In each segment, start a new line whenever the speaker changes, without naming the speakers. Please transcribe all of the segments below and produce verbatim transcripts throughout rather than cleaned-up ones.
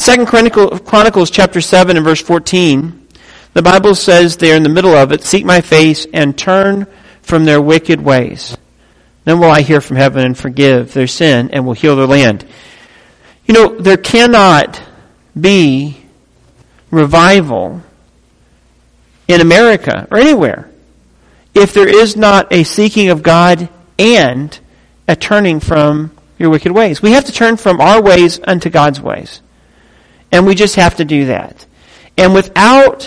Second Chronicles chapter seven and verse fourteen, the Bible says there in the middle of it, "Seek my face and turn from their wicked ways. Then will I hear from heaven and forgive their sin and will heal their land." You know, there cannot be revival in America or anywhere if there is not a seeking of God and a turning from your wicked ways. We have to turn from our ways unto God's ways. And we just have to do that. And without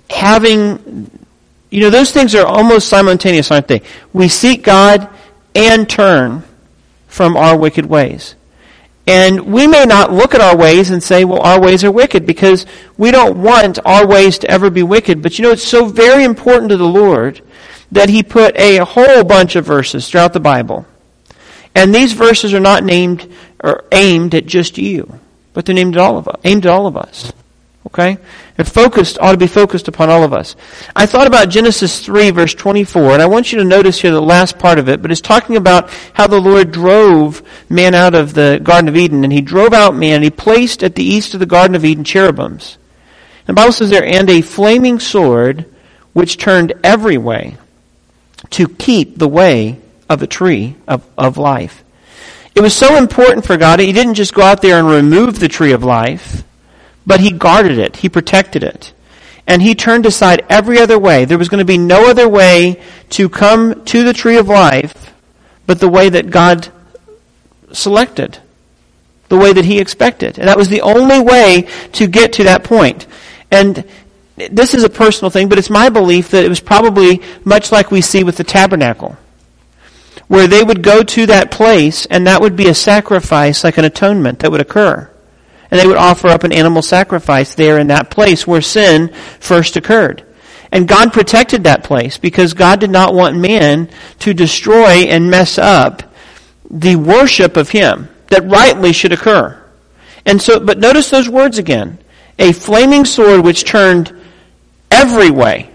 having, you know, those things are almost simultaneous, aren't they? We seek God and turn from our wicked ways. And we may not look at our ways and say, well, our ways are wicked, because we don't want our ways to ever be wicked. But you know, it's so very important to the Lord that He put a whole bunch of verses throughout the Bible. And these verses are not named or aimed at just you, but they're named at all of us, aimed at all of us. Okay? They're focused, ought to be focused upon all of us. I thought about Genesis three, verse twenty-four, and I want you to notice here the last part of it, but it's talking about how the Lord drove man out of the Garden of Eden, and He drove out man, and He placed at the east of the Garden of Eden cherubims. The Bible says there, "And a flaming sword, which turned every way, to keep the way of the tree of, of life." It was so important for God, He didn't just go out there and remove the tree of life, but He guarded it. He protected it. And He turned aside every other way. There was going to be no other way to come to the tree of life but the way that God selected, the way that He expected. And that was the only way to get to that point. And this is a personal thing, but it's my belief that it was probably much like we see with the tabernacle, where they would go to that place, and that would be a sacrifice, like an atonement that would occur. And they would offer up an animal sacrifice there in that place where sin first occurred. And God protected that place because God did not want man to destroy and mess up the worship of Him that rightly should occur. And so, but notice those words again. A flaming sword which turned every way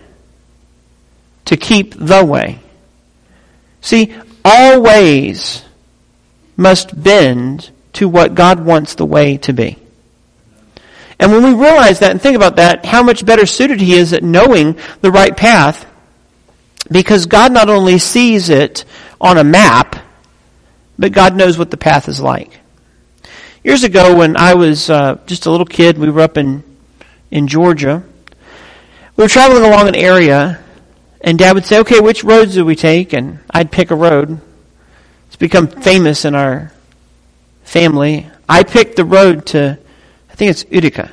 to keep the way. See, all ways must bend to what God wants the way to be. And when we realize that and think about that, how much better suited He is at knowing the right path, because God not only sees it on a map, but God knows what the path is like. Years ago, when I was uh, just a little kid, we were up in, in Georgia. We were traveling along an area, and Dad would say, "Okay, which roads do we take?" And I'd pick a road. It's become famous in our family. I picked the road to, I think it's Utica.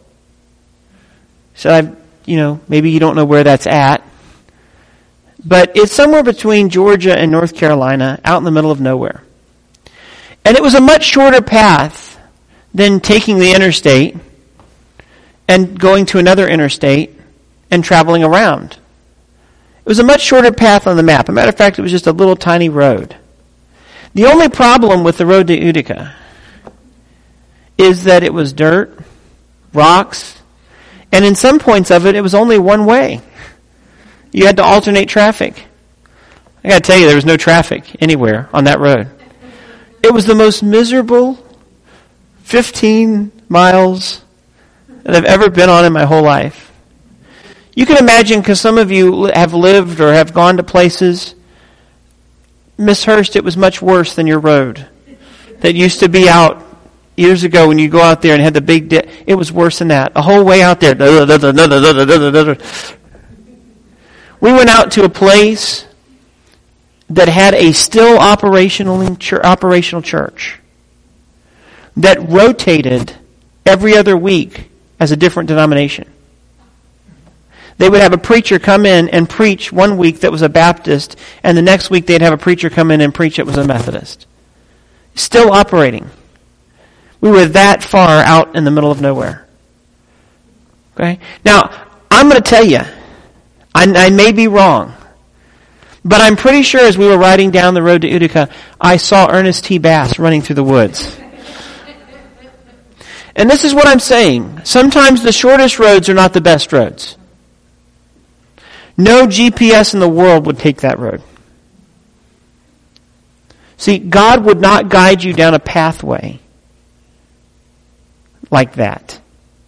So I, you know, maybe you don't know where that's at, but it's somewhere between Georgia and North Carolina, out in the middle of nowhere. And it was a much shorter path than taking the interstate and going to another interstate and traveling around. It was a much shorter path on the map. As a matter of fact, it was just a little tiny road. The only problem with the road to Utica is that it was dirt, rocks, and in some points of it, it was only one way. You had to alternate traffic. I got to tell you, there was no traffic anywhere on that road. It was the most miserable fifteen miles that I've ever been on in my whole life. You can imagine, because some of you have lived or have gone to places, Miss Hurst, it was much worse than your road that used to be out years ago when you go out there and had the big di- it was worse than that. A whole way out there. We went out to a place that had a still operational operational church that rotated every other week as a different denomination. They would have a preacher come in and preach one week that was a Baptist, and the next week they'd have a preacher come in and preach that was a Methodist. Still operating. We were that far out in the middle of nowhere. Okay? Now, I'm going to tell you, I, I may be wrong, but I'm pretty sure as we were riding down the road to Utica, I saw Ernest T. Bass running through the woods. And this is what I'm saying. Sometimes the shortest roads are not the best roads. No G P S in the world would take that road. See, God would not guide you down a pathway like that.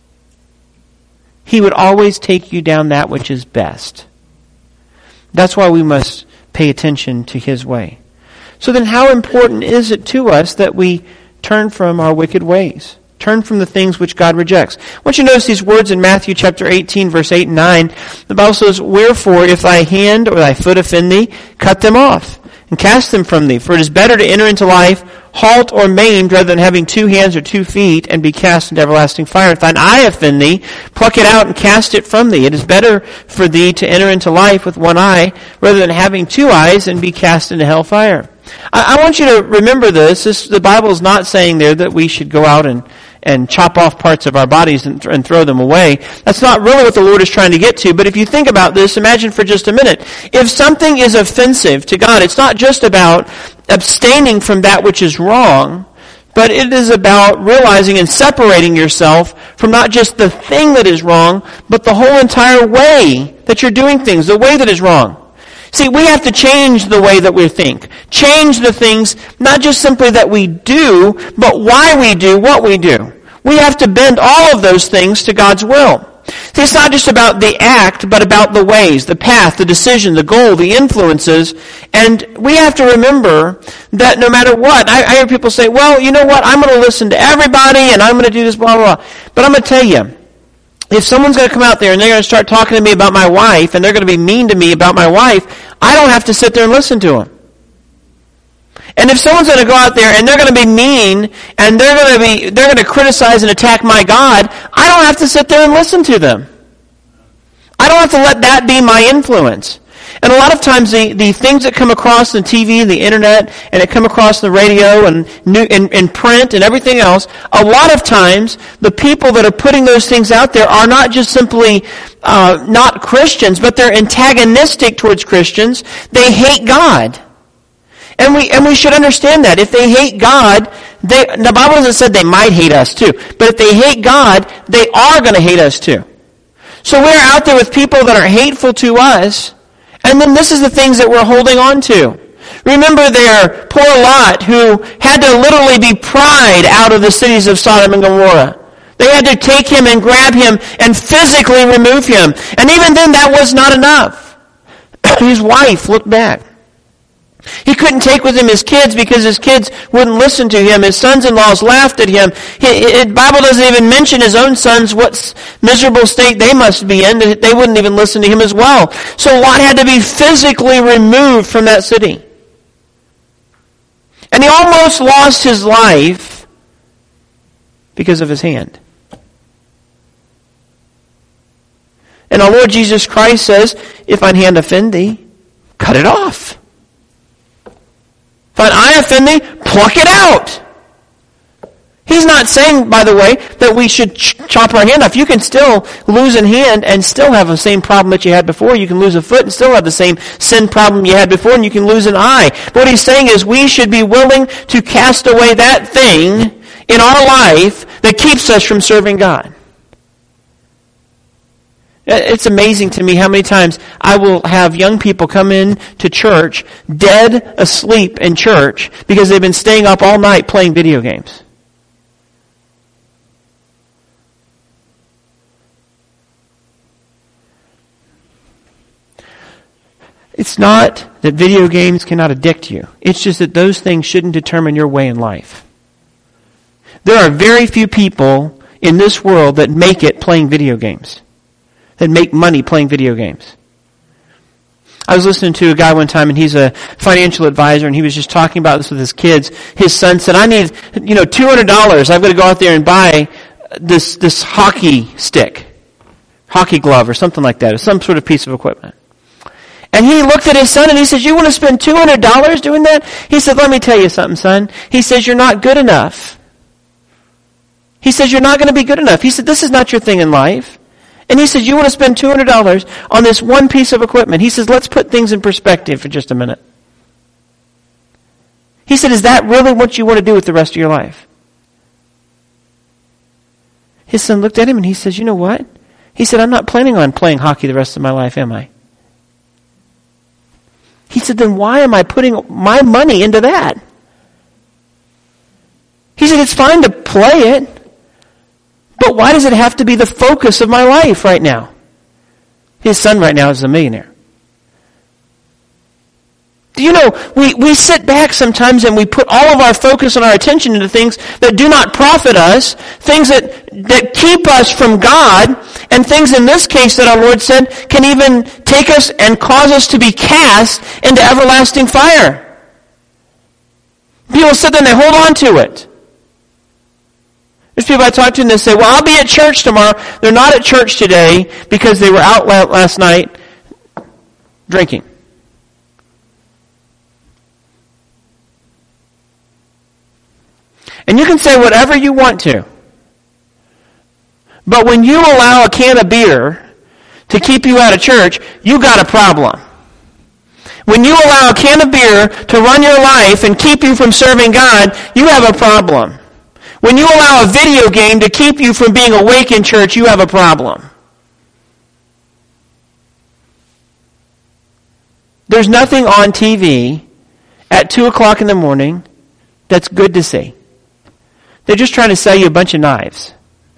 He would always take you down that which is best. That's why we must pay attention to His way. So then how important is it to us that we turn from our wicked ways? Turn from the things which God rejects. I want you to notice these words in Matthew chapter eighteen, verse eight and nine. The Bible says, "Wherefore, if thy hand or thy foot offend thee, cut them off, and cast them from thee. For it is better to enter into life halt or maimed, rather than having two hands or two feet, and be cast into everlasting fire. If thine eye offend thee, pluck it out and cast it from thee. It is better for thee to enter into life with one eye, rather than having two eyes, and be cast into hellfire." I, I want you to remember this. this. The Bible is not saying there that we should go out and and chop off parts of our bodies and, and throw them away. That's not really what the Lord is trying to get to. But if you think about this, imagine for just a minute. If something is offensive to God, it's not just about abstaining from that which is wrong, but it is about realizing and separating yourself from not just the thing that is wrong, but the whole entire way that you're doing things, the way that is wrong. See, we have to change the way that we think. Change the things, not just simply that we do, but why we do what we do. We have to bend all of those things to God's will. See, it's not just about the act, but about the ways, the path, the decision, the goal, the influences. And we have to remember that no matter what, I, I hear people say, well, you know what, I'm going to listen to everybody and I'm going to do this, blah, blah, blah. But I'm going to tell you, if someone's going to come out there and they're going to start talking to me about my wife and they're going to be mean to me about my wife, I don't have to sit there and listen to them. And if someone's going to go out there and they're going to be mean and they're going to be they're going to criticize and attack my God, I don't have to sit there and listen to them. I don't have to let that be my influence. And a lot of times the, the things that come across the T V and the internet and that come across the radio and, new, and, and print and everything else, a lot of times the people that are putting those things out there are not just simply uh, not Christians, but they're antagonistic towards Christians. They hate God. And we and we should understand that. If they hate God, they, the Bible doesn't say they might hate us too. But if they hate God, they are going to hate us too. So we're out there with people that are hateful to us, and then this is the things that we're holding on to. Remember there, poor Lot, who had to literally be pried out of the cities of Sodom and Gomorrah. They had to take him and grab him and physically remove him. And even then, that was not enough. His wife looked back. He couldn't take with him his kids because his kids wouldn't listen to him. His sons-in-laws laughed at him. The Bible doesn't even mention his own sons, what miserable state they must be in. They wouldn't even listen to him as well. So Lot had to be physically removed from that city. And he almost lost his life because of his hand. And our Lord Jesus Christ says, if thine hand offend thee, cut it off. If thine eye offend thee, pluck it out. He's not saying, by the way, that we should ch- chop our hand off. You can still lose a hand and still have the same problem that you had before. You can lose a foot and still have the same sin problem you had before, and you can lose an eye. But what he's saying is we should be willing to cast away that thing in our life that keeps us from serving God. It's amazing to me how many times I will have young people come in to church dead asleep in church because they've been staying up all night playing video games. It's not that video games cannot addict you. It's just that those things shouldn't determine your way in life. There are very few people in this world that make it playing video games. That make money playing video games. I was listening to a guy one time, and he's a financial advisor, and he was just talking about this with his kids. His son said, I need, you know, two hundred dollars. I've got to go out there and buy this, this hockey stick, hockey glove or something like that, or some sort of piece of equipment. And he looked at his son and he says, you want to spend two hundred dollars doing that? He said, let me tell you something, son. He says, you're not good enough. He says, you're not going to be good enough. He said, this is not your thing in life. And he says, you want to spend two hundred dollars on this one piece of equipment. He says, let's put things in perspective for just a minute. He said, is that really what you want to do with the rest of your life? His son looked at him and he says, you know what? He said, I'm not planning on playing hockey the rest of my life, am I? He said, then why am I putting my money into that? He said, it's fine to play it. But why does it have to be the focus of my life right now? His son right now is a millionaire. Do you know, we, we sit back sometimes and we put all of our focus and our attention into things that do not profit us, things that, that keep us from God, and things in this case that our Lord said can even take us and cause us to be cast into everlasting fire. People sit there and they hold on to it. There's people I talk to and they say, well, I'll be at church tomorrow. They're not at church today because they were out last night drinking. And you can say whatever you want to. But when you allow a can of beer to keep you out of church, you got a problem. When you allow a can of beer to run your life and keep you from serving God, you have a problem. When you allow a video game to keep you from being awake in church, you have a problem. There's nothing on T V at two o'clock in the morning that's good to see. They're just trying to sell you a bunch of knives.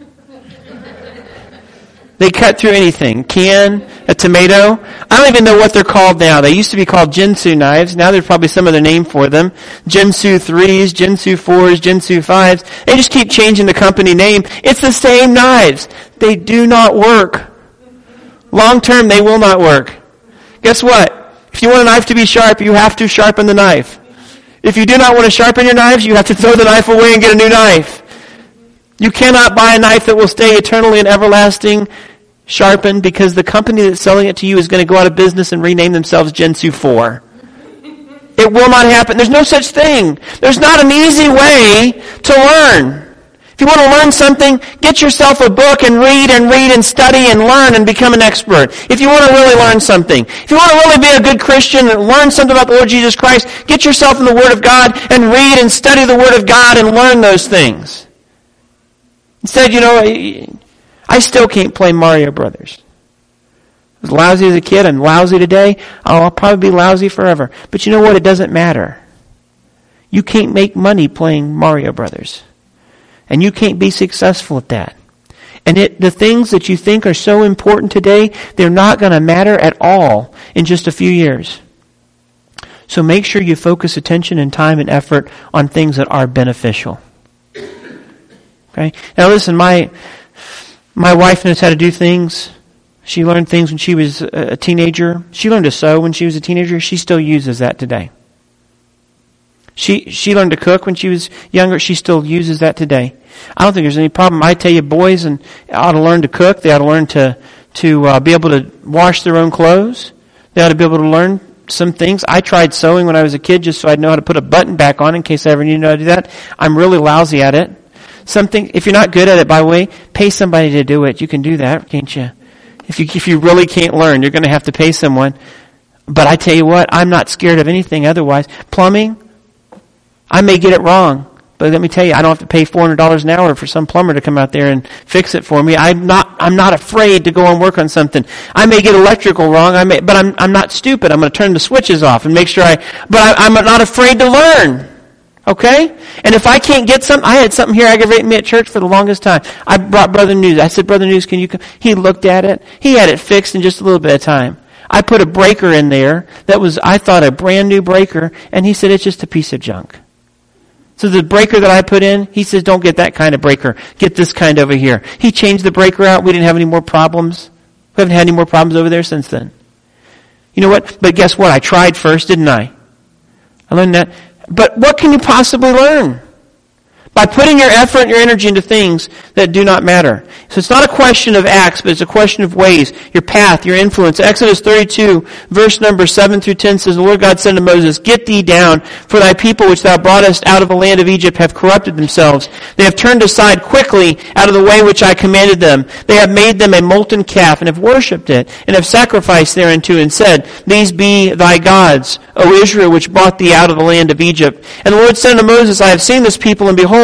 They cut through anything. Can, a tomato. I don't even know what they're called now. They used to be called Ginsu knives. Now there's probably some other name for them. Ginsu threes, Ginsu fours, Ginsu fives. They just keep changing the company name. It's the same knives. They do not work. Long term, they will not work. Guess what? If you want a knife to be sharp, you have to sharpen the knife. If you do not want to sharpen your knives, you have to throw the knife away and get a new knife. You cannot buy a knife that will stay eternally and everlasting sharpened because the company that's selling it to you is going to go out of business and rename themselves Ginsu four. It will not happen. There's no such thing. There's not an easy way to learn. If you want to learn something, get yourself a book and read and read and study and learn and become an expert. If you want to really learn something. If you want to really be a good Christian and learn something about the Lord Jesus Christ, get yourself in the Word of God and read and study the Word of God and learn those things. Instead, you know, I still can't play Mario Brothers. I was lousy as a kid. I'm lousy today. I'll probably be lousy forever. But you know what? It doesn't matter. You can't make money playing Mario Brothers. And you can't be successful at that. And it, the things that you think are so important today, they're not going to matter at all in just a few years. So make sure you focus attention and time and effort on things that are beneficial. Okay? Now listen, my my wife knows how to do things. She learned things when she was a teenager. She learned to sew when she was a teenager. She still uses that today. She she learned to cook when she was younger. She still uses that today. I don't think there's any problem. I tell you, boys and ought to learn to cook. They ought to learn to to uh, be able to wash their own clothes. They ought to be able to learn some things. I tried sewing when I was a kid just so I'd know how to put a button back on in case I ever need to know how to do that. I'm really lousy at it. Something, if you're not good at it, by the way, pay somebody to do it. You can do that, can't you? If you if you really can't learn, you're going to have to pay someone. But I tell you what, I'm not scared of anything otherwise. Plumbing, I may get it wrong, but let me tell you, I don't have to pay four hundred dollars an hour for some plumber to come out there and fix it for me. I'm not I'm not afraid to go and work on something. I may get electrical wrong, I may, but I'm I'm not stupid. I'm going to turn the switches off and make sure I. But I, I'm not afraid to learn. Okay? And if I can't get something, I had something here aggravating me at church for the longest time. I brought Brother News. I said, Brother News, can you come? He looked at it. He had it fixed in just a little bit of time. I put a breaker in there that was, I thought, a brand new breaker, and he said, it's just a piece of junk. So the breaker that I put in, he says, don't get that kind of breaker. Get this kind over here. He changed the breaker out. We didn't have any more problems. We haven't had any more problems over there since then. You know what? But guess what? I tried first, didn't I? I learned that. But what can you possibly learn? By putting your effort and your energy into things that do not matter. So it's not a question of acts, but it's a question of ways, your path, your influence. Exodus thirty-two, verse number seven through ten says, the Lord God said to Moses, get thee down, for thy people which thou broughtest out of the land of Egypt have corrupted themselves. They have turned aside quickly out of the way which I commanded them. They have made them a molten calf, and have worshipped it, and have sacrificed thereunto, and said, these be thy gods, O Israel, which brought thee out of the land of Egypt. And the Lord said unto Moses, I have seen this people, and behold,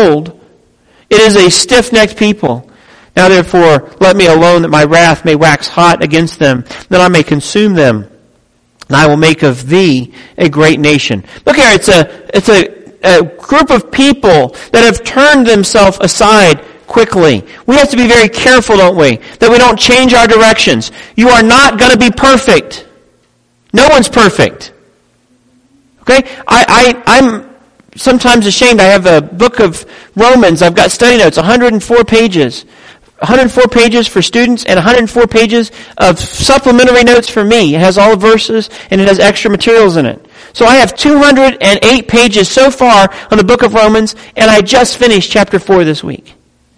it is a stiff-necked people. Now therefore, let me alone that my wrath may wax hot against them, that I may consume them. And I will make of thee a great nation. Look here, it's a, it's a, a group of people that have turned themselves aside quickly. We have to be very careful, don't we? That we don't change our directions. You are not going to be perfect. No one's perfect. Okay? I, I, I'm sometimes ashamed. I have a book of Romans. I've got study notes, one hundred four pages. one hundred four pages for students and one hundred four pages of supplementary notes for me. It has all the verses and it has extra materials in it. So I have two hundred eight pages so far on the book of Romans, and I just finished chapter four this week.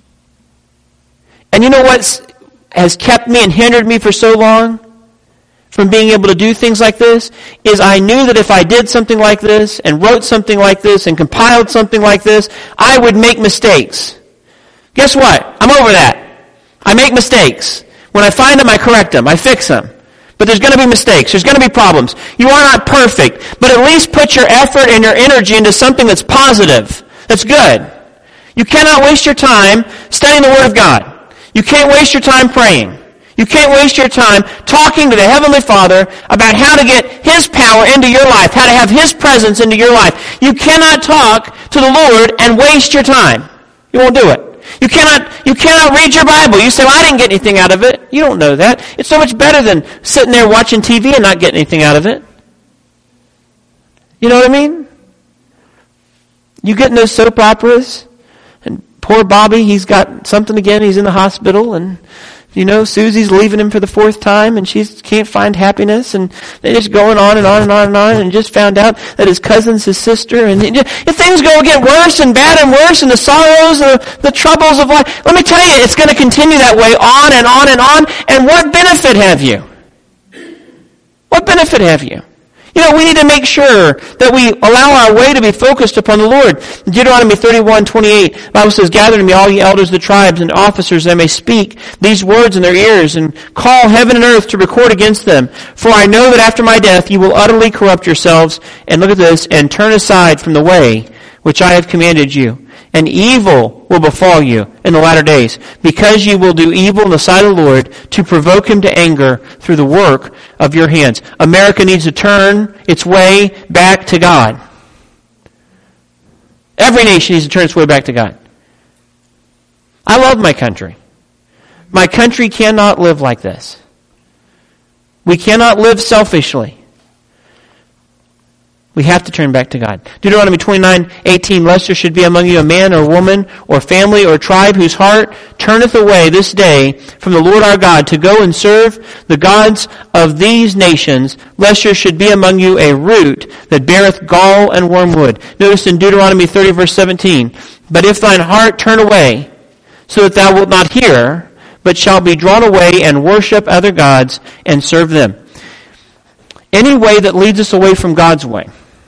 And you know what has kept me and hindered me for so long from being able to do things like this? Is I knew that if I did something like this and wrote something like this and compiled something like this, I would make mistakes. Guess what? I'm over that. I make mistakes. When I find them, I correct them. I fix them. But there's going to be mistakes. There's going to be problems. You are not perfect, but at least put your effort and your energy into something that's positive, that's good. You cannot waste your time studying the Word of God. You can't waste your time praying. You can't waste your time talking to the Heavenly Father about how to get His power into your life, how to have His presence into your life. You cannot talk to the Lord and waste your time. You won't do it. You cannot, you cannot read your Bible. You say, well, I didn't get anything out of it. You don't know that. It's so much better than sitting there watching T V and not getting anything out of it. You know what I mean? You get in those soap operas, and poor Bobby, he's got something again. He's in the hospital, and you know, Susie's leaving him for the fourth time, and she can't find happiness, and they're just going on and on and on and on, and just found out that his cousin's his sister, and it just, if things go get worse and bad and worse, and the sorrows, the, the troubles of life, let me tell you, it's going to continue that way on and on and on, and what benefit have you? What benefit have you? You know, we need to make sure that we allow our way to be focused upon the Lord. Deuteronomy thirty-one twenty-eight, the Bible says, gather to me all ye elders of the tribes and officers that may speak these words in their ears and call heaven and earth to record against them. For I know that after my death you will utterly corrupt yourselves, and look at this, and turn aside from the way which I have commanded you. And evil will befall you in the latter days, because you will do evil in the sight of the Lord to provoke Him to anger through the work of your hands. America needs to turn its way back to God. Every nation needs to turn its way back to God. I love my country. My country cannot live like this. We cannot live selfishly. We have to turn back to God. Deuteronomy twenty-nine eighteen, lest there should be among you a man or woman or family or tribe whose heart turneth away this day from the Lord our God to go and serve the gods of these nations, lest there should be among you a root that beareth gall and wormwood. Notice in Deuteronomy thirty verse seventeen, but if thine heart turn away, so that thou wilt not hear, but shalt be drawn away and worship other gods and serve them. Any way that leads us away from God's way,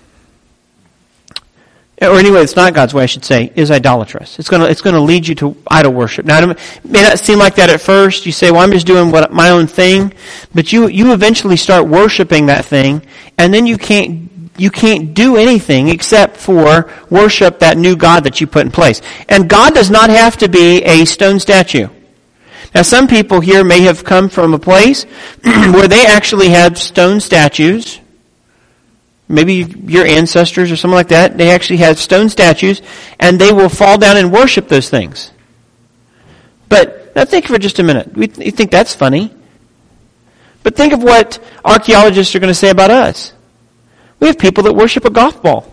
or any way that's not God's way, I should say, is idolatrous. It's going to it's going to lead you to idol worship. Now, it may not seem like that at first. You say, well, I'm just doing what my own thing. But you you eventually start worshiping that thing, and then you can't you can't do anything except for worship that new God that you put in place. And God does not have to be a stone statue. Now, some people here may have come from a place where they actually had stone statues. Maybe your ancestors or something like that. They actually had stone statues, and they will fall down and worship those things. But now think for just a minute. We you think that's funny. But think of what archaeologists are going to say about us. We have people that worship a golf ball.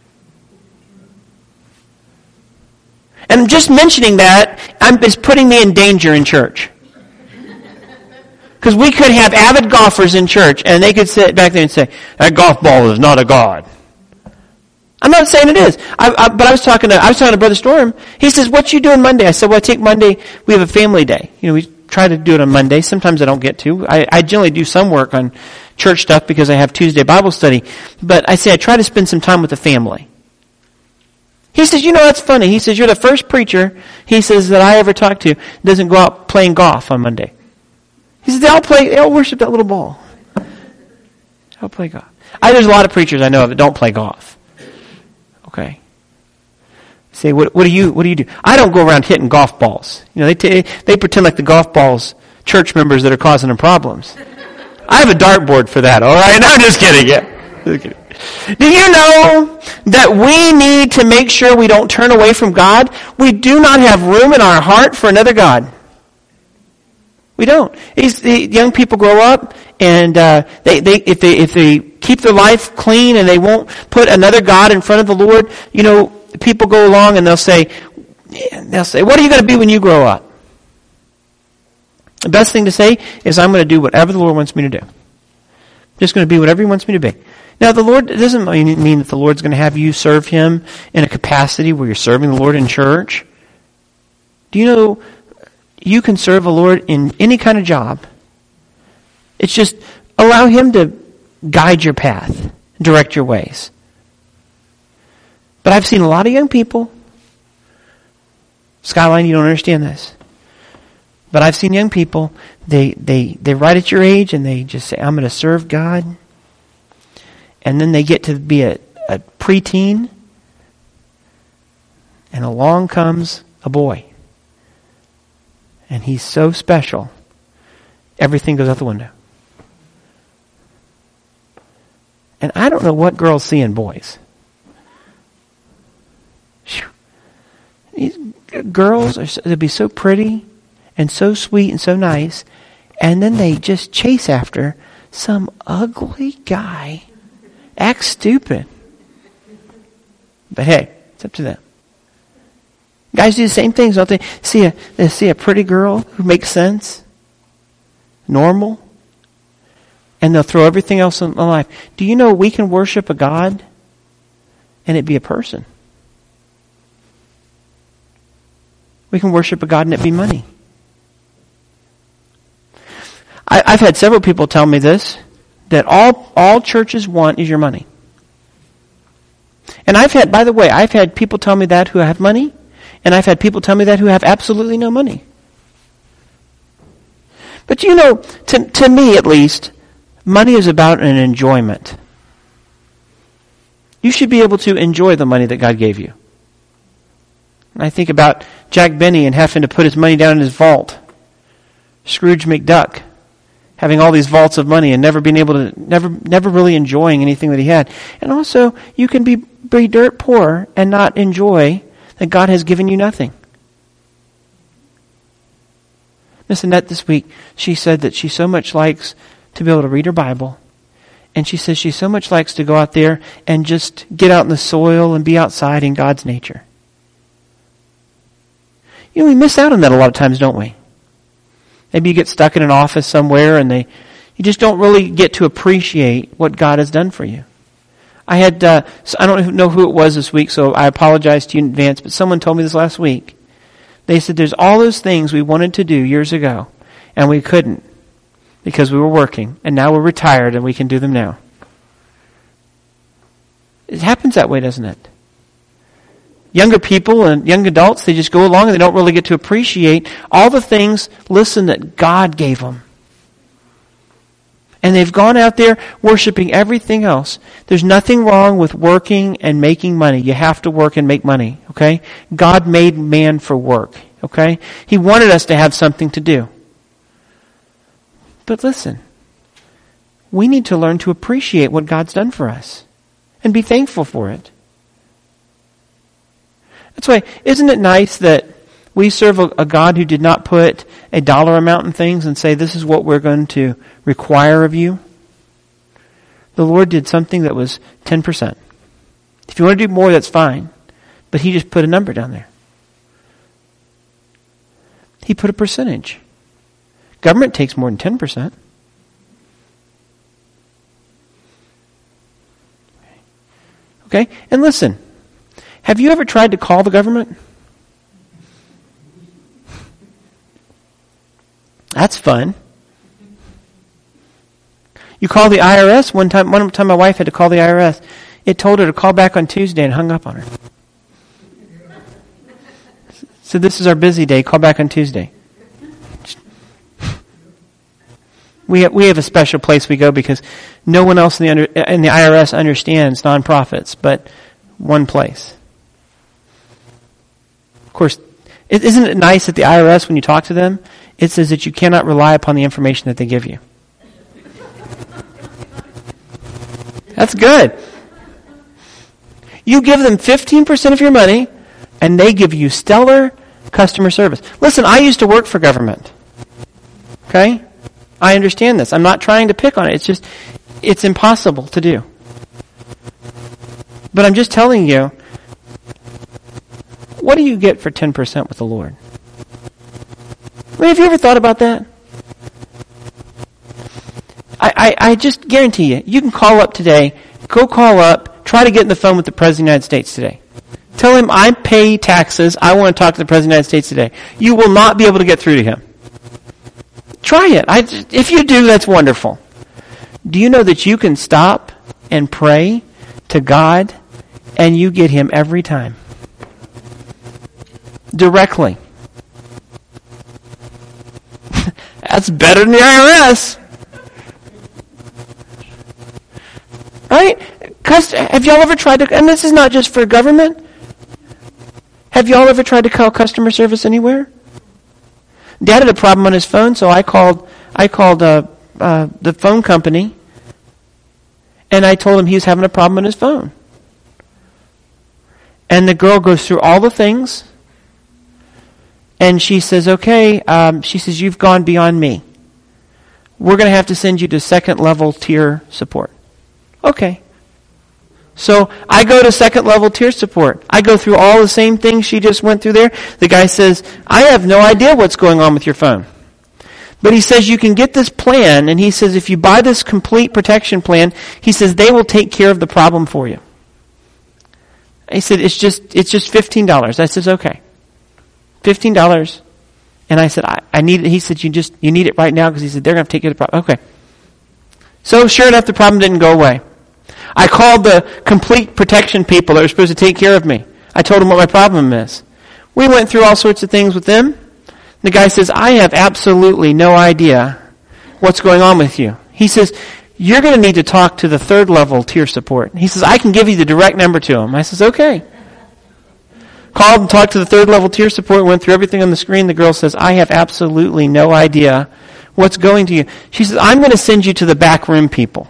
And just mentioning that I'm, is putting me in danger in church. Because we could have avid golfers in church, and they could sit back there and say, that golf ball is not a god. I'm not saying it is. I, I, but I was talking to I was talking to Brother Storm. He says, what you doing Monday? I said, well, I take Monday. We have a family day. You know, we try to do it on Monday. Sometimes I don't get to. I, I generally do some work on church stuff because I have Tuesday Bible study. But I say I try to spend some time with the family. He says, you know, that's funny. He says, you're the first preacher, he says, that I ever talked to doesn't go out playing golf on Monday. He says, they all play, they all worship that little ball. They all play golf. I, there's a lot of preachers I know of that don't play golf. Okay. Say, what, what do you, what do you do? I don't go around hitting golf balls. You know, they t- they pretend like the golf balls, church members that are causing them problems. I have a dartboard for that, all right? No, I'm just kidding. Yeah. Okay. Do you know that we need to make sure we don't turn away from God? We do not have room in our heart for another God. We don't. These the young people grow up, and uh, they, they if they if they keep their life clean and they won't put another God in front of the Lord, you know, people go along and they'll say, they'll say, "What are you going to be when you grow up?" The best thing to say is, "I'm going to do whatever the Lord wants me to do. I'm just going to be whatever He wants me to be." Now, the Lord, it doesn't mean that the Lord's going to have you serve Him in a capacity where you're serving the Lord in church. Do you know you can serve the Lord in any kind of job? It's just allow Him to guide your path, direct your ways. But I've seen a lot of young people. Skyline, you don't understand this. But I've seen young people, they, they, they're right at your age and they just say, "I'm going to serve God." And then they get to be a, a preteen, and along comes a boy. And he's so special, everything goes out the window. And I don't know what girls see in boys. These girls, are, they'll be so pretty and so sweet and so nice, and then they just chase after some ugly guy. Act stupid. But hey, it's up to them. Guys do the same things, don't they? See a, they see a pretty girl who makes sense, normal, and they'll throw everything else in life. Do you know we can worship a God and it be a person? We can worship a God and it be money. I, I've had several people tell me this, that all, all churches want is your money. And I've had, by the way, I've had people tell me that who have money, and I've had people tell me that who have absolutely no money. But you know, to, to me at least, money is about an enjoyment. You should be able to enjoy the money that God gave you. And I think about Jack Benny and having to put his money down in his vault. Scrooge McDuck having all these vaults of money and never being able to, never never really enjoying anything that he had. And also, you can be, be dirt poor and not enjoy that God has given you nothing. Miss Annette this week, she said that she so much likes to be able to read her Bible. And she says she so much likes to go out there and just get out in the soil and be outside in God's nature. You know, we miss out on that a lot of times, don't we? Maybe you get stuck in an office somewhere and they, you just don't really get to appreciate what God has done for you. I had, uh, I don't know who it was this week, so I apologize to you in advance, but someone told me this last week. They said there's all those things we wanted to do years ago, and we couldn't because we were working, and now we're retired and we can do them now. It happens that way, doesn't it? Younger people and young adults, they just go along and they don't really get to appreciate all the things, listen, that God gave them. And they've gone out there worshiping everything else. There's nothing wrong with working and making money. You have to work and make money, okay? God made man for work, okay? He wanted us to have something to do. But listen, we need to learn to appreciate what God's done for us and be thankful for it. That's why, isn't it nice that we serve a, a God who did not put a dollar amount in things and say, this is what we're going to require of you? The Lord did something that was ten percent. If you want to do more, that's fine. But He just put a number down there. He put a percentage. Government takes more than ten percent. Okay? And listen, have you ever tried to call the government? That's fun. You call the I R S. One time, one time my wife had to call the I R S. It told her to call back on Tuesday and hung up on her. So this is our busy day. Call back on Tuesday. We have, we have a special place we go because no one else in the under, in the I R S understands nonprofits, but one place. Of course, isn't it nice at the I R S when you talk to them? It says that you cannot rely upon the information that they give you. That's good. You give them fifteen percent of your money, and they give you stellar customer service. Listen, I used to work for government. Okay? I understand this. I'm not trying to pick on it. It's just, it's impossible to do. But I'm just telling you, what do you get for ten percent with the Lord? I mean, have you ever thought about that? I, I, I just guarantee you, you can call up today, go call up, try to get on the phone with the President of the United States today. Tell him, I pay taxes, I want to talk to the President of the United States today. You will not be able to get through to him. Try it. I, if you do, that's wonderful. Do you know that you can stop and pray to God and you get him every time? Directly. That's better than the I R S. Right? Have y'all ever tried to, and this is not just for government, have y'all ever tried to call customer service anywhere? Dad had a problem on his phone, so I called I called uh, uh, the phone company, and I told him he was having a problem on his phone. And the girl goes through all the things, and she says, okay, um, she says, you've gone beyond me. We're going to have to send you to second level tier support. Okay. So I go to second level tier support. I go through all the same things she just went through there. The guy says, I have no idea what's going on with your phone. But he says you can get this plan, and he says if you buy this complete protection plan, he says they will take care of the problem for you. He said, it's just it's just fifteen dollars. I says, okay. fifteen dollars. And I said, I, I need it. He said, you just you need it right now, because he said, they're going to take care of the problem. Okay. So sure enough, the problem didn't go away. I called the complete protection people that were supposed to take care of me. I told them what my problem is. We went through all sorts of things with them. The guy says, I have absolutely no idea what's going on with you. He says, you're going to need to talk to the third level tier support. He says, I can give you the direct number to him. I says, okay. Called and talked to the third level tier support, went through everything on the screen. The girl says, I have absolutely no idea what's going to you. She says, I'm going to send you to the back room people.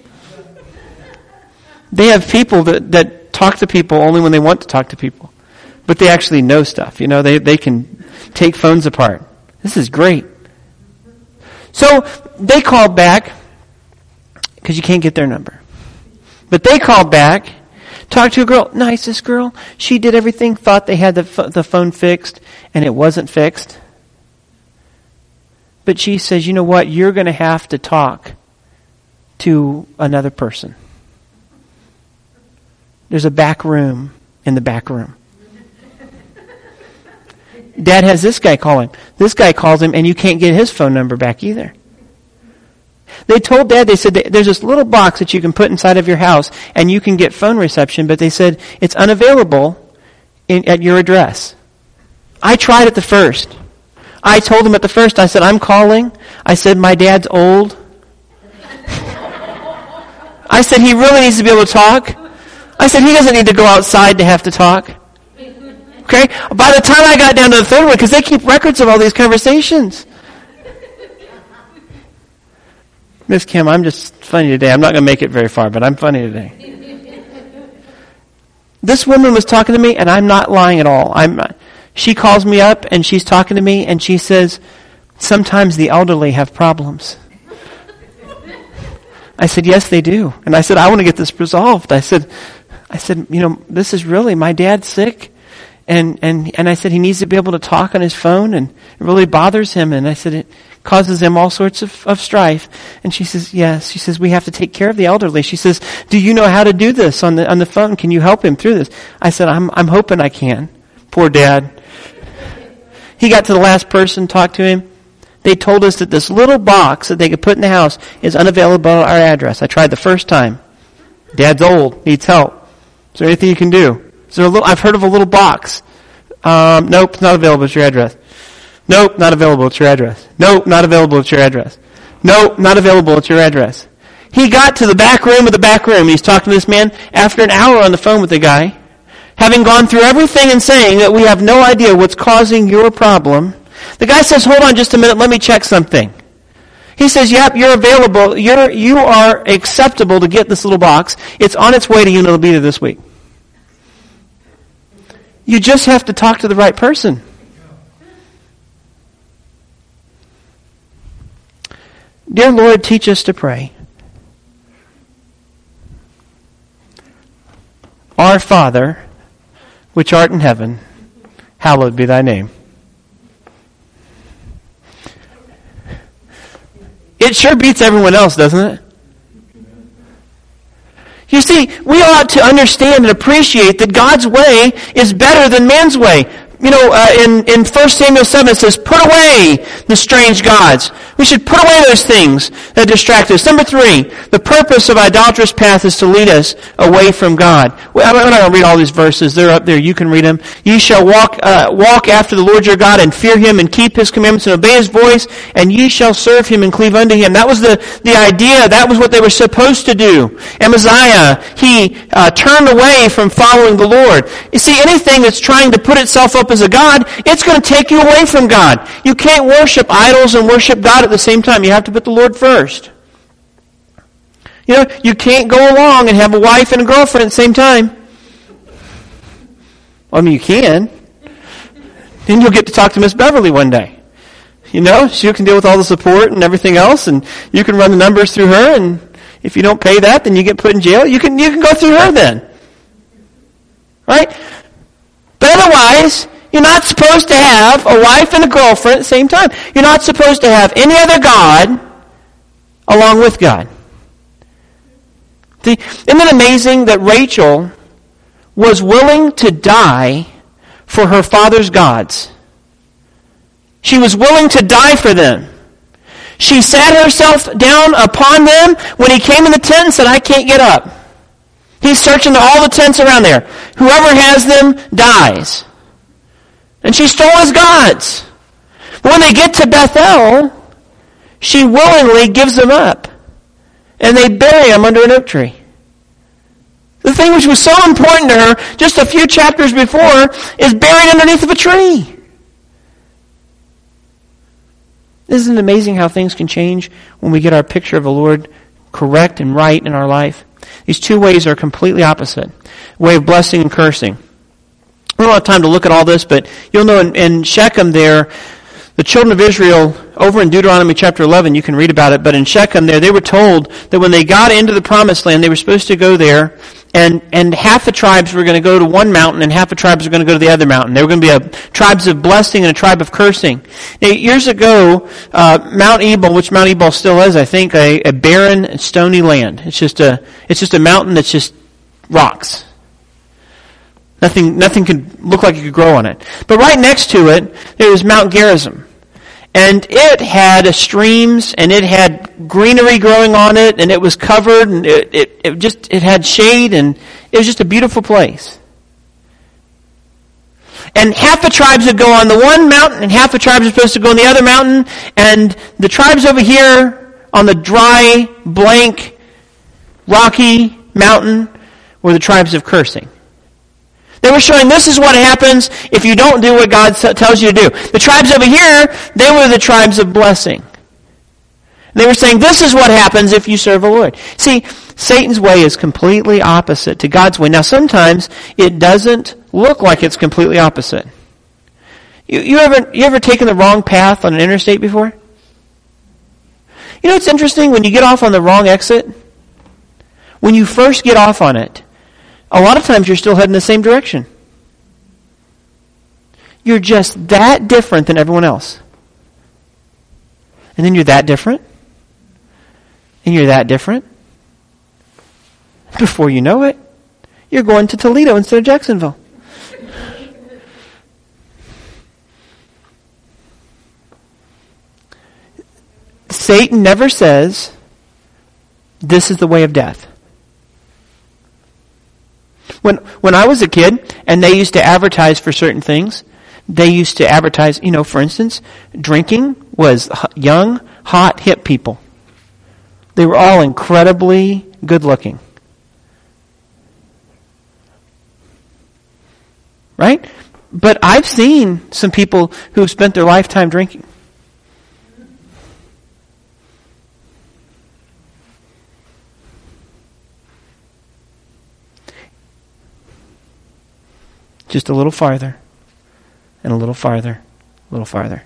They have people that, that talk to people only when they want to talk to people. But they actually know stuff. You know, they, they can take phones apart. This is great. So they called back, because you can't get their number. But they called back, talked to a girl, nicest girl. She did everything, thought they had the, the phone fixed, and it wasn't fixed. But she says, you know what, you're going to have to talk to another person. There's a back room in the back room. Dad has this guy call him. This guy calls him, and you can't get his phone number back either. They told Dad, they said, there's this little box that you can put inside of your house, and you can get phone reception, but they said, it's unavailable in, at your address. I tried it the first. I told him at the first, I said, I'm calling. I said, my dad's old. I said, he really needs to be able to talk. I said, he doesn't need to go outside to have to talk. Okay? By the time I got down to the third one, because they keep records of all these conversations. Miss Kim, I'm just funny today. I'm not going to make it very far, but I'm funny today. This woman was talking to me, and I'm not lying at all. I'm. She calls me up, and she's talking to me, and she says, sometimes the elderly have problems. I said, yes, they do. And I said, I want to get this resolved. I said, I said, you know, this is really, my dad's sick. And, and, and I said, he needs to be able to talk on his phone, and it really bothers him. And I said, it causes him all sorts of, of strife. And she says, yes. She says, we have to take care of the elderly. She says, do you know how to do this on the, on the phone? Can you help him through this? I said, I'm, I'm hoping I can. Poor Dad. He got to the last person, talked to him. They told us that this little box that they could put in the house is unavailable at our address. I tried the first time. Dad's old, needs help. Is there anything you can do? Is there a little, I've heard of a little box. Um, nope, it's not available at your address. Nope, not available at your address. Nope, not available at your address. Nope, not available at your address. He got to the back room of the back room. He's talking to this man after an hour on the phone with the guy, having gone through everything and saying that we have no idea what's causing your problem. The guy says, hold on just a minute, let me check something. He says, yep, you're available. You're, you are acceptable to get this little box. It's on its way to you and it'll be there this week. You just have to talk to the right person. Dear Lord, teach us to pray. Our Father, which art in heaven, hallowed be thy name. It sure beats everyone else, doesn't it? You see, we ought to understand and appreciate that God's way is better than man's way. You know, uh, in, in First Samuel seven it says, put away the strange gods. We should put away those things that distract us. Number three, the purpose of idolatrous path is to lead us away from God. Well, I'm not going to read all these verses. They're up there. You can read them. Ye shall walk uh, walk after the Lord your God and fear him and keep his commandments and obey his voice, and ye shall serve him and cleave unto him. That was the, the idea. That was what they were supposed to do. Amaziah, he uh, turned away from following the Lord. You see, anything that's trying to put itself up as a God, it's going to take you away from God. You can't worship idols and worship God at the same time. You have to put the Lord first. You know, you can't go along and have a wife and a girlfriend at the same time. Well, I mean, you can. Then you'll get to talk to Miss Beverly one day. You know, she can deal with all the support and everything else, and you can run the numbers through her, and if you don't pay that, then you get put in jail. You can, you can go through her then. Right? But otherwise, you're not supposed to have a wife and a girlfriend at the same time. You're not supposed to have any other God along with God. See, isn't it amazing that Rachel was willing to die for her father's gods? She was willing to die for them. She sat herself down upon them when he came in the tent and said, I can't get up. He's searching all the tents around there. Whoever has them dies. And she stole his gods. But when they get to Bethel, she willingly gives them up. And they bury him under an oak tree. The thing which was so important to her just a few chapters before is buried underneath of a tree. Isn't it amazing how things can change when we get our picture of the Lord correct and right in our life? These two ways are completely opposite. Way of blessing and cursing. We don't have time to look at all this, but you'll know in, in Shechem there, the children of Israel, over in Deuteronomy chapter eleven, you can read about it, but in Shechem there, they were told that when they got into the promised land, they were supposed to go there, and, and half the tribes were going to go to one mountain, and half the tribes were going to go to the other mountain. There were going to be a tribes of blessing and a tribe of cursing. Now, years ago, uh, Mount Ebal, which Mount Ebal still is, I think, a, a barren, stony land. It's just a, it's just a mountain that's just rocks. Nothing, nothing could look like it could grow on it. But right next to it, there was Mount Gerizim. And it had streams, and it had greenery growing on it, and it was covered, and it, it, it just, it had shade, and it was just a beautiful place. And half the tribes would go on the one mountain, and half the tribes were supposed to go on the other mountain, and the tribes over here on the dry, blank, rocky mountain were the tribes of cursing. They were showing this is what happens if you don't do what God tells you to do. The tribes over here, they were the tribes of blessing. They were saying this is what happens if you serve the Lord. See, Satan's way is completely opposite to God's way. Now sometimes it doesn't look like it's completely opposite. You, you ever you ever taken the wrong path on an interstate before? You know what's interesting? When you get off on the wrong exit, when you first get off on it, a lot of times you're still heading the same direction. You're just that different than everyone else. And then you're that different. And you're that different. Before you know it, you're going to Toledo instead of Jacksonville. Satan never says, this is the way of death. When when I was a kid, and they used to advertise for certain things, they used to advertise, you know, for instance, drinking was young, hot, hip people. They were all incredibly good looking. Right? But I've seen some people who've spent their lifetime drinking. Just a little farther, and a little farther, a little farther.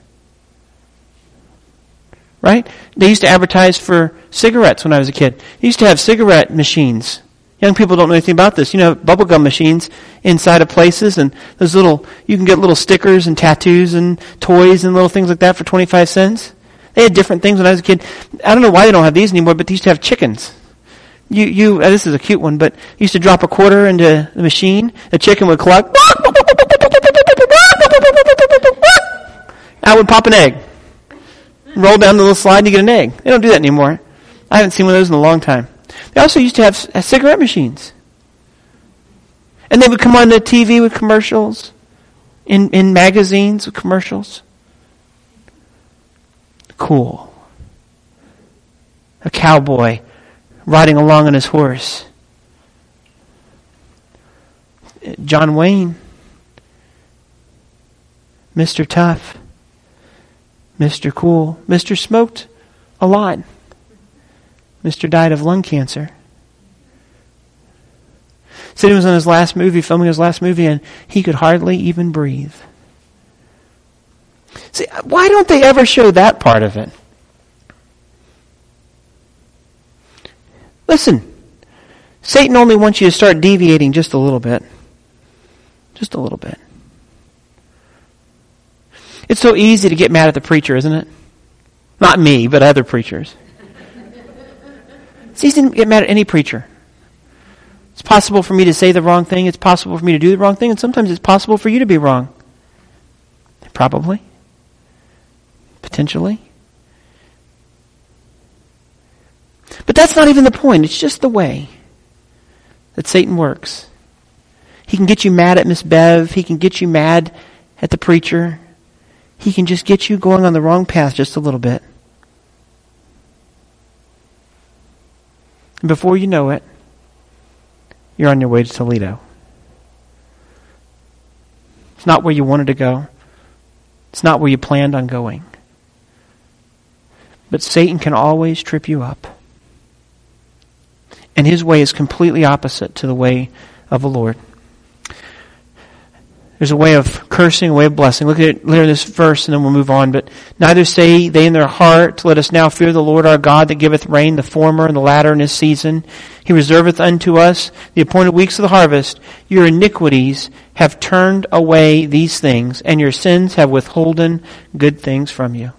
Right? They used to advertise for cigarettes when I was a kid. They used to have cigarette machines. Young people don't know anything about this. You know, bubblegum machines inside of places, and those little, you can get little stickers and tattoos and toys and little things like that for twenty-five cents. They had different things when I was a kid. I don't know why they don't have these anymore, but they used to have chickens. You, you, uh, this is a cute one, but you used to drop a quarter into the machine, the chicken would cluck, out would pop an egg. Roll down the little slide and you get an egg. They don't do that anymore. I haven't seen one of those in a long time. They also used to have uh, cigarette machines. And they would come on the T V with commercials, in, in magazines with commercials. Cool. A cowboy riding along on his horse. John Wayne. Mister Tough. Mister Cool. Mister Smoked a lot. Mister died of lung cancer. Said he was on his last movie, filming his last movie, and he could hardly even breathe. See, why don't they ever show that part of it? Listen, Satan only wants you to start deviating just a little bit. Just a little bit. It's so easy to get mad at the preacher, isn't it? Not me, but other preachers. It's easy to get mad at any preacher. It's possible for me to say the wrong thing. It's possible for me to do the wrong thing. And sometimes it's possible for you to be wrong. Probably. Potentially. But that's not even the point. It's just the way that Satan works. He can get you mad at Miss Bev. He can get you mad at the preacher. He can just get you going on the wrong path just a little bit. And before you know it, you're on your way to Toledo. It's not where you wanted to go. It's not where you planned on going. But Satan can always trip you up. And his way is completely opposite to the way of the Lord. There's a way of cursing, a way of blessing. Look at it later in this verse and then we'll move on. But neither say they in their heart, let us now fear the Lord our God that giveth rain, the former and the latter in his season. He reserveth unto us the appointed weeks of the harvest. Your iniquities have turned away these things, and your sins have withholden good things from you.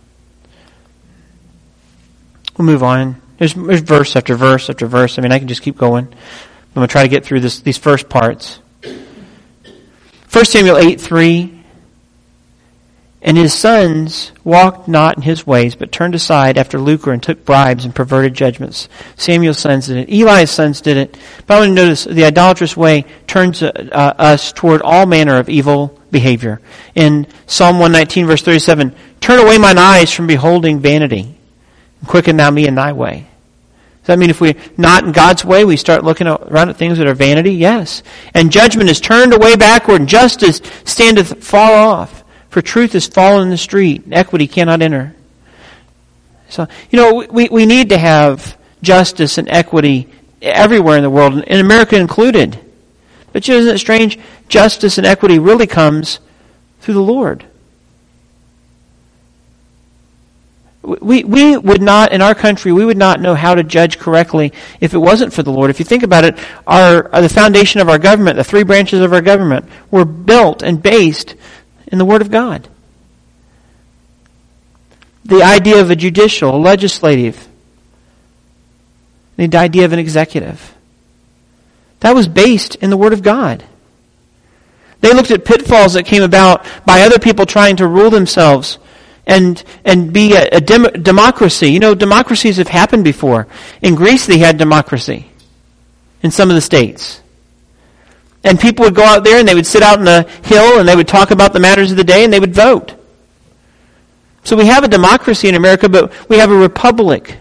We'll move on. There's, there's verse after verse after verse. I mean, I can just keep going. I'm going to try to get through this, these first parts. First Samuel eight three. And his sons walked not in his ways, but turned aside after lucre and took bribes and perverted judgments. Samuel's sons did it. Eli's sons did it. But I want to notice the idolatrous way turns uh, uh, us toward all manner of evil behavior. In Psalm one nineteen, verse thirty-seven, turn away mine eyes from beholding vanity, and quicken thou me in thy way. Does that mean if we're not in God's way, we start looking around at things that are vanity? Yes. And judgment is turned away backward, and justice standeth far off. For truth is fallen in the street, and equity cannot enter. So, you know, we, we need to have justice and equity everywhere in the world, in America included. But isn't it strange? Justice and equity really comes through the Lord. We we would not, in our country, we would not know how to judge correctly if it wasn't for the Lord. If you think about it, our the foundation of our government, the three branches of our government, were built and based in the Word of God. The idea of a judicial, a legislative, the idea of an executive, that was based in the Word of God. They looked at pitfalls that came about by other people trying to rule themselves and and be a, a dem- democracy. You know, democracies have happened before. In Greece, they had democracy in some of the states. And people would go out there and they would sit out on the hill and they would talk about the matters of the day and they would vote. So we have a democracy in America, but we have a republic.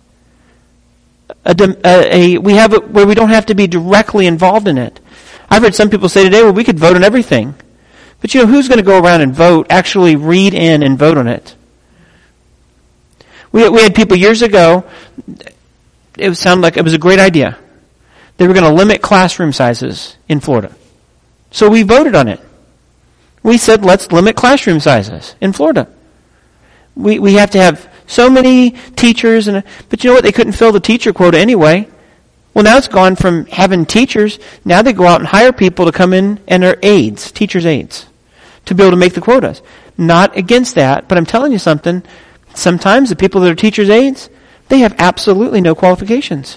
A, a, a we have a, where we don't have to be directly involved in it. I've heard some people say today, well, we could vote on everything. But you know, who's going to go around and vote, actually read in and vote on it? We, we had people years ago, it sounded like it was a great idea. They were going to limit classroom sizes in Florida. So we voted on it. We said, let's limit classroom sizes in Florida. We we have to have so many teachers, and but you know what? They couldn't fill the teacher quota anyway. Well, now it's gone from having teachers. Now they go out and hire people to come in and are aides, teachers' aides, to be able to make the quotas. Not against that, but I'm telling you something. Sometimes the people that are teachers' aides, they have absolutely no qualifications.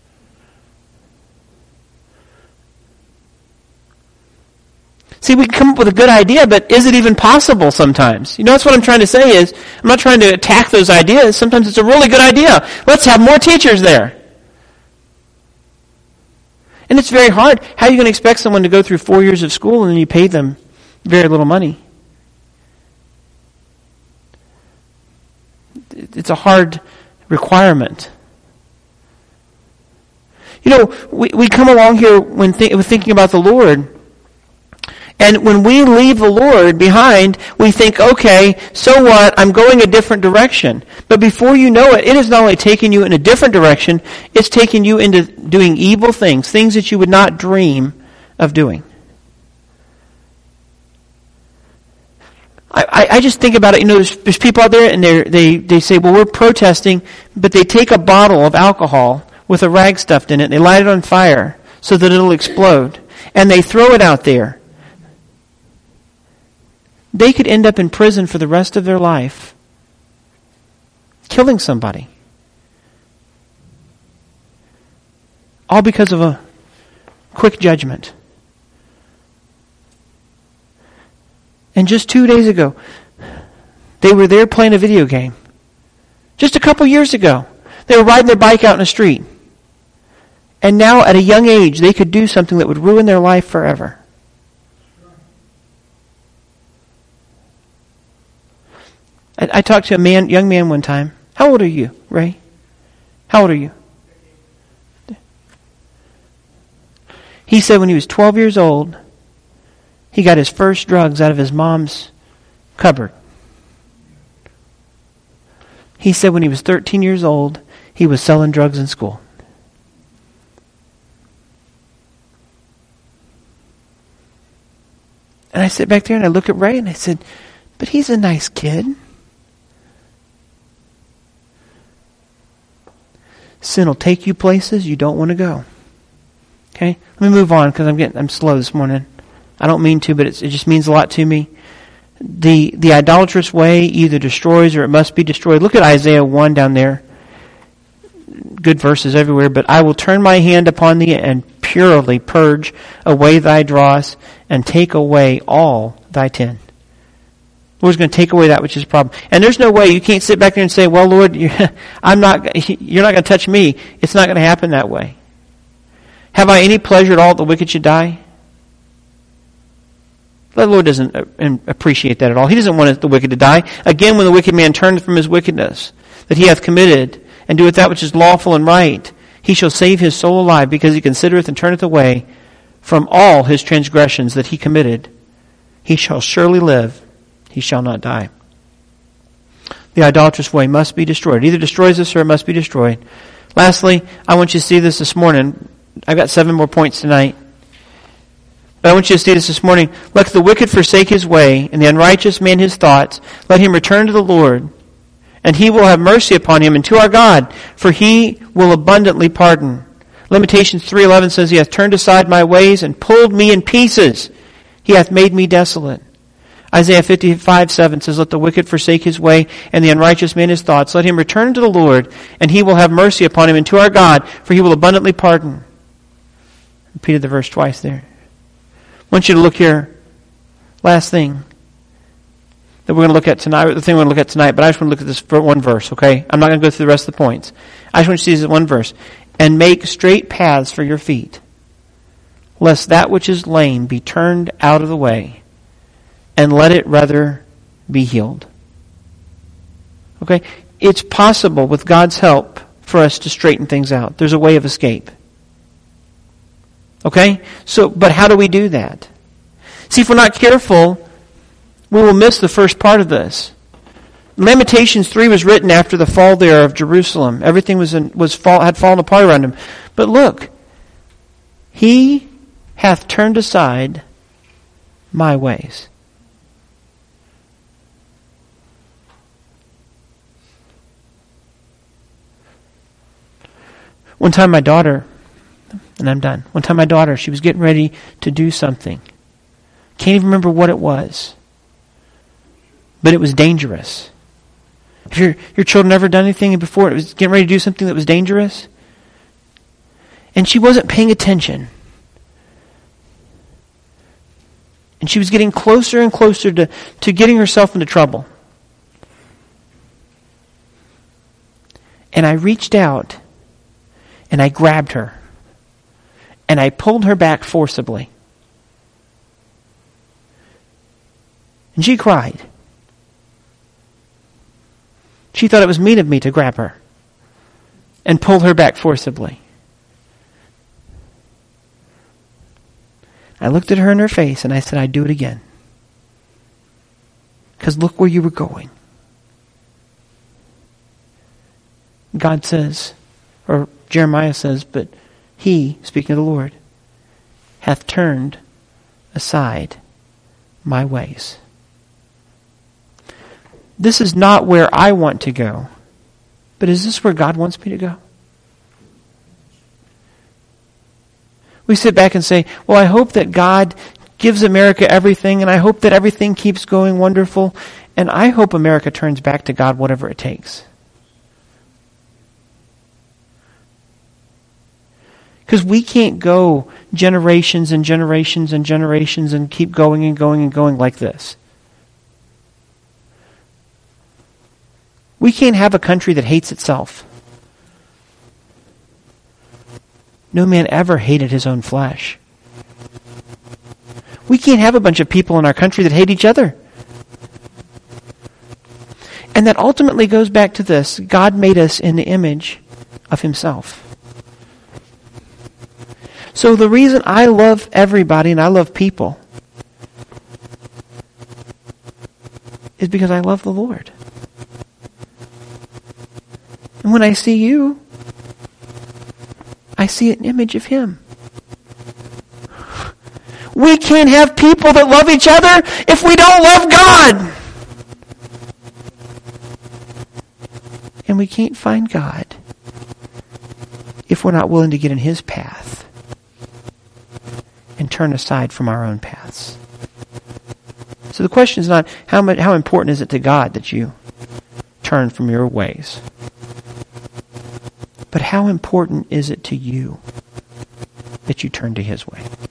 See, we can come up with a good idea, but is it even possible sometimes? You know, that's what I'm trying to say is, I'm not trying to attack those ideas. Sometimes it's a really good idea. Let's have more teachers there. And it's very hard. How are you going to expect someone to go through four years of school and then you pay them very little money? It's a hard requirement. You know, we, we come along here when th- thinking about the Lord, and when we leave the Lord behind, we think, okay, so what? I'm going a different direction. But before you know it, it is not only taking you in a different direction, it's taking you into doing evil things, things that you would not dream of doing. I, I just think about it, you know, there's, there's people out there and they they say, well, we're protesting, but they take a bottle of alcohol with a rag stuffed in it, and they light it on fire so that it'll explode, and they throw it out there. They could end up in prison for the rest of their life, killing somebody. All because of a quick judgment. And just two days ago, they were there playing a video game. Just a couple years ago, they were riding their bike out in the street. And now at a young age, they could do something that would ruin their life forever. I, I talked to a man, young man one time. How old are you, Ray? How old are you? He said when he was twelve years old, he got his first drugs out of his mom's cupboard. He said when he was thirteen years old, he was selling drugs in school. And I sit back there and I look at Ray and I said, but he's a nice kid. Sin will take you places you don't want to go. Okay? Let me move on because I'm getting I'm slow this morning. I don't mean to, but it's, it just means a lot to me. The the idolatrous way either destroys or it must be destroyed. Look at Isaiah one down there. Good verses everywhere. But I will turn my hand upon thee and purely purge away thy dross and take away all thy tin. The Lord's going to take away that which is a problem. And there's no way, you can't sit back there and say, well, Lord, you're, I'm not, you're not going to touch me. It's not going to happen that way. Have I any pleasure at all that the wicked should die? The Lord doesn't appreciate that at all. He doesn't want the wicked to die. Again, when the wicked man turneth from his wickedness that he hath committed, and doeth that which is lawful and right, he shall save his soul alive, because he considereth and turneth away from all his transgressions that he committed. He shall surely live, he shall not die. The idolatrous way must be destroyed. It either destroys us or it must be destroyed. Lastly, I want you to see this this morning. I've got seven more points tonight. But I want you to see this this morning. Let the wicked forsake his way, and the unrighteous man his thoughts. Let him return to the Lord, and he will have mercy upon him, and to our God, for he will abundantly pardon. Lamentations three eleven says, he hath turned aside my ways and pulled me in pieces. He hath made me desolate. Isaiah fifty-five seven says, let the wicked forsake his way, and the unrighteous man his thoughts. Let him return to the Lord, and he will have mercy upon him, and to our God, for he will abundantly pardon. Repeated the verse twice there. I want you to look here. Last thing that we're going to look at tonight, the thing we're going to look at tonight, but I just want to look at this one verse, okay? I'm not going to go through the rest of the points. I just want you to see this one verse. And make straight paths for your feet, lest that which is lame be turned out of the way, and let it rather be healed. Okay? It's possible with God's help for us to straighten things out. There's a way of escape. Okay? So, but how do we do that? See, if we're not careful, we will miss the first part of this. Lamentations three was written after the fall there of Jerusalem. Everything was in, was fall, had fallen apart around him. But look, he hath turned aside my ways. One time my daughter, and I'm done. One time my daughter, she was getting ready to do something. Can't even remember what it was. But it was dangerous. Have your, your children ever done anything before? It was getting ready to do something that was dangerous? And she wasn't paying attention. And she was getting closer and closer to, to getting herself into trouble. And I reached out and I grabbed her. And I pulled her back forcibly. And she cried. She thought it was mean of me to grab her and pull her back forcibly. I looked at her in her face and I said, I'd do it again. Because look where you were going. God says, or Jeremiah says, but he, speaking of the Lord, hath turned aside my ways. This is not where I want to go, but is this where God wants me to go? We sit back and say, well, I hope that God gives America everything, and I hope that everything keeps going wonderful, and I hope America turns back to God whatever it takes. Because we can't go generations and generations and generations and keep going and going and going like this. We can't have a country that hates itself. No man ever hated his own flesh. We can't have a bunch of people in our country that hate each other. And that ultimately goes back to this. God made us in the image of himself. So the reason I love everybody and I love people is because I love the Lord. And when I see you, I see an image of him. We can't have people that love each other if we don't love God. And we can't find God if we're not willing to get in his path and turn aside from our own paths. So the question is not how much, how important is it to God that you turn from your ways, but how important is it to you that you turn to his way?